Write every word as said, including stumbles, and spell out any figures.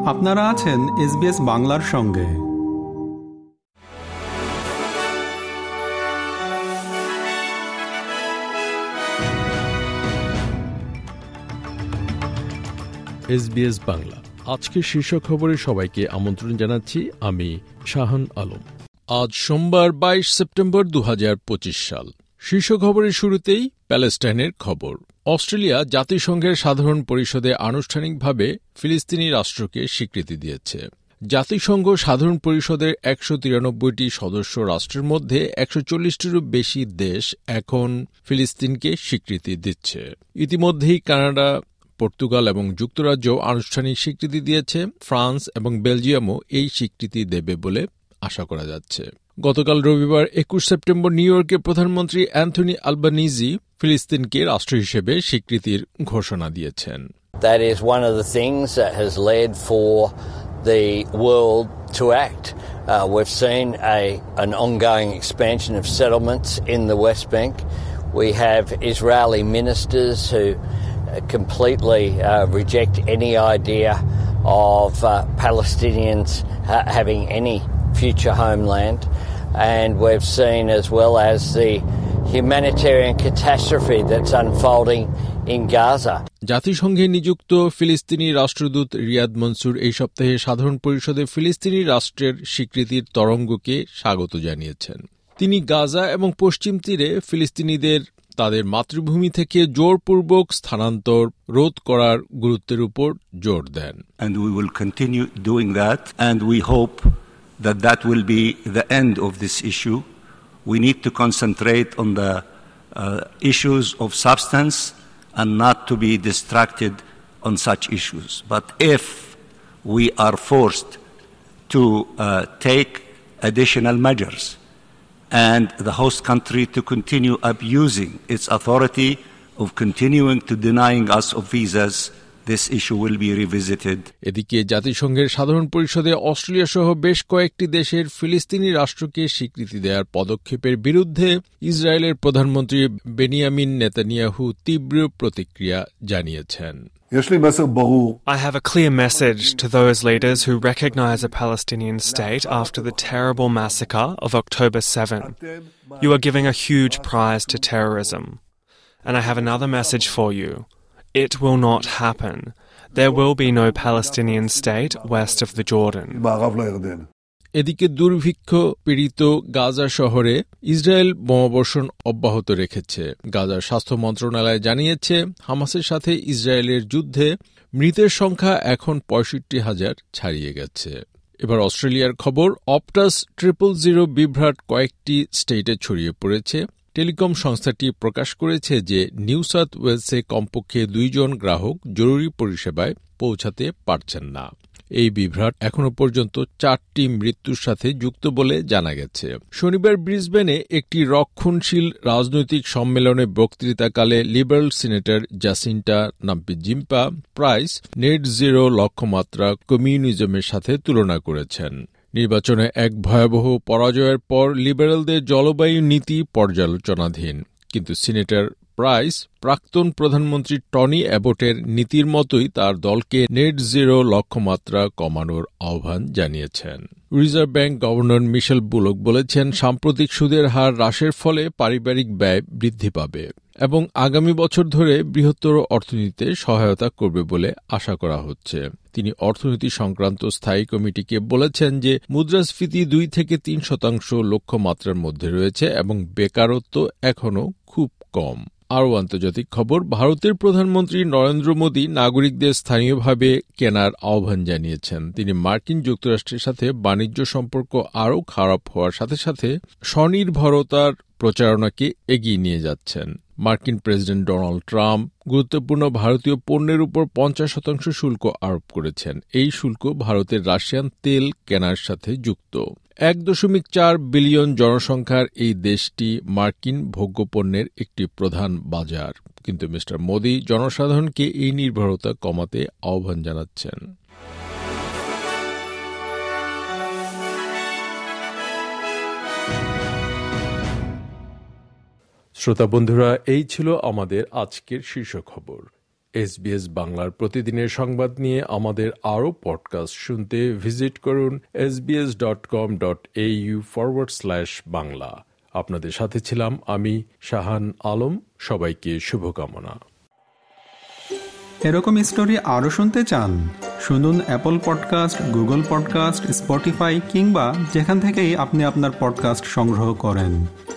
আপনারা আছেন এসবিএস বাংলার সঙ্গে। এসবিএস বাংলা আজকের শীর্ষ খবরে সবাইকে আমন্ত্রণ জানাচ্ছি। আমি শাহান আলম। আজ সোমবার বাইশ সেপ্টেম্বর দু হাজার পঁচিশ সাল। শীর্ষ খবরের শুরুতেই প্যালেস্টাইনের খবর। অস্ট্রেলিয়া জাতিসংঘের সাধারণ পরিষদে আনুষ্ঠানিকভাবে ফিলিস্তিনি রাষ্ট্রকে স্বীকৃতি দিয়েছে। জাতিসংঘ সাধারণ পরিষদের একশো তিরানব্বইটি সদস্য রাষ্ট্রের মধ্যে একশো চল্লিশটিরও বেশি দেশ এখন ফিলিস্তিনকে স্বীকৃতি দিচ্ছে। ইতিমধ্যেই কানাডা, পর্তুগাল এবং যুক্তরাজ্য আনুষ্ঠানিক স্বীকৃতি দিয়েছে। ফ্রান্স এবং বেলজিয়ামও এই স্বীকৃতি দেবে বলে আশা করা যাচ্ছে। গতকাল রবিবার একুশ সেপ্টেম্বর নিউ ইয়র্কে প্রধানমন্ত্রী অ্যান্থনি আলবানিজি ফিলিস্তিনকে রাষ্ট্র হিসেবে স্বীকৃতির ঘোষণা দিয়েছেন। That is one of the things that has led for the world to act. Uh, we've seen a an ongoing expansion of settlements in the West Bank. We have Israeli ministers who completely uh, reject any idea of uh, Palestinians ha- having any future homeland, and we've seen as well as the humanitarian catastrophe that's unfolding in Gaza. জাতিসংঘে নিযুক্ত ফিলিস্তিনি রাষ্ট্রদূত রিয়াদ মনসুর এই সপ্তাহে সাধারণ পরিষদে ফিলিস্তিনি রাষ্ট্রের স্বীকৃতির তরঙ্গকে স্বাগত জানিয়েছেন। তিনি গাজা এবং পশ্চিম তীরে ফিলিস্তিনিদের তাদের মাতৃভূমি থেকে জোরপূর্বক স্থানান্তর রোধ করার গুরুত্বের উপর জোর দেন। And we will continue doing that, and we hope that that will be the end of this issue. We need to concentrate on the uh, issues of substance and not to be distracted on such issues. But if we are forced to uh, take additional measures and the host country to continue abusing its authority of continuing to denying us of visas, this issue will be revisited. এদিকে জাতিসংঘের সাধারণ পরিষদে Australia সহ বেশ কয়েকটি দেশের ফিলিস্তিনি রাষ্ট্রকে স্বীকৃতি দেওয়ার পদক্ষেপের বিরুদ্ধে ইসরায়েলের প্রধানমন্ত্রী বেনিয়ামিন নেতানিয়াহু তীব্র প্রতিক্রিয়া জানিয়েছেন। I have a clear message to those leaders who recognize a Palestinian state after the terrible massacre of October seventh. You are giving a huge prize to terrorism. And I have another message for you. It will not happen. There will be no Palestinian state west of the Jordan. এদিকে দুর্ভিক্ষ পীড়িত গাজা শহরে Israel বোমাবর্ষণ অব্যাহত রেখেছে। গাজার স্বাস্থ্য মন্ত্রণালয় জানিয়েছে, হামাসের সাথে ইসরায়েলের যুদ্ধে মৃতের সংখ্যা এখন পঁয়ষট্টি হাজার ছাড়িয়ে গেছে। এবার অস্ট্রেলিয়ার খবর। অপটাস ট্রিপল জিরো বিভ্রাট কয়েকটি স্টেটে ছড়িয়ে পড়েছে। টেলিকম সংস্থাটি প্রকাশ করেছে যে নিউ সাউথ ওয়েলসে কমপক্ষে দুইজন গ্রাহক জরুরি পরিষেবায় পৌঁছাতে পারছেন না। এই বিভ্রাট এখনো পর্যন্ত চারটি মৃত্যুর সাথে যুক্ত বলে জানা গেছে। শনিবার ব্রিসবেনে একটি রক্ষণশীল রাজনৈতিক সম্মেলনে বক্তৃতাকালে liberal senator Jacinta Nampijinpa Price net zero লক্ষ্যমাত্রা কমিউনিজমের সাথে তুলনা করেছেন। নির্বাচনে এক ভয়াবহ পরাজয়ের পর লিবারেলদের জলবায়ু নীতি পর্যালোচনাধীন, কিন্তু সিনেটর প্রাইস প্রাক্তন প্রধানমন্ত্রী টনি অ্যাবটের নীতির মতোই তার দলকে নেট জিরো লক্ষ্যমাত্রা কমানোর আহ্বান জানিয়েছেন। Reserve bank governor Michele Bullock বলেছেন, সাম্প্রতিক সুদের হার হ্রাসের ফলে পারিবারিক ব্যয় বৃদ্ধি পাবে এবং আগামী বছর ধরে বৃহত্তর অর্থনীতিতে সহায়তা করবে বলে আশা করা হচ্ছে। তিনি অর্থনীতি সংক্রান্ত স্থায়ী কমিটিকে বলেছেন যে মুদ্রাস্ফীতি দুই থেকে তিন শতাংশ লক্ষ্যমাত্রার মধ্যে রয়েছে এবং বেকারত্ব এখনও খুব কম। আরও আন্তর্জাতিক খবর। ভারতের প্রধানমন্ত্রী নরেন্দ্র মোদী নাগরিকদের স্থানীয়ভাবে কেনার আহ্বান জানিয়েছেন। তিনি মার্কিন যুক্তরাষ্ট্রের সাথে বাণিজ্য সম্পর্ক আরও খারাপ হওয়ার সাথে সাথে স্বনির্ভরতার প্রচারণাকে এগিয়ে নিয়ে যাচ্ছেন। মার্কিন প্রেসিডেন্ট ডোনাল্ড ট্রাম্প গুরুত্বপূর্ণ ভারতীয় পণ্যের উপর পঞ্চাশ শতাংশ শুল্ক আরোপ করেছেন। এই শুল্ক ভারতের রাশিয়ান তেল কেনার সাথে যুক্ত। এক দশমিক চার বিলিয়ন জনসংখ্যার এই দেশটি মার্কিন ভোগ্যপণ্যের একটি প্রধান বাজার, কিন্তু মিস্টার মোদি জনসাধারণকে এই নির্ভরতা কমাতে আহ্বান জানাচ্ছেন। শ্রোতা বন্ধুরা, এই ছিল আমাদের আজকের শীর্ষ খবর। এসবিএস বাংলার প্রতিদিনের সংবাদ নিয়ে আমাদের আরও পডকাস্ট শুনতে ভিজিট করুন SBS dot com dot AU forward slash Bangla. আপনাদের সাথে ছিলাম আমি শাহান আলম। সবাইকে শুভকামনা। এরকম স্টোরি আরও শুনতে চান? শুনুন Apple podcast, Google podcast, Spotify কিংবা যেখান থেকেই আপনি আপনার পডকাস্ট সংগ্রহ করেন।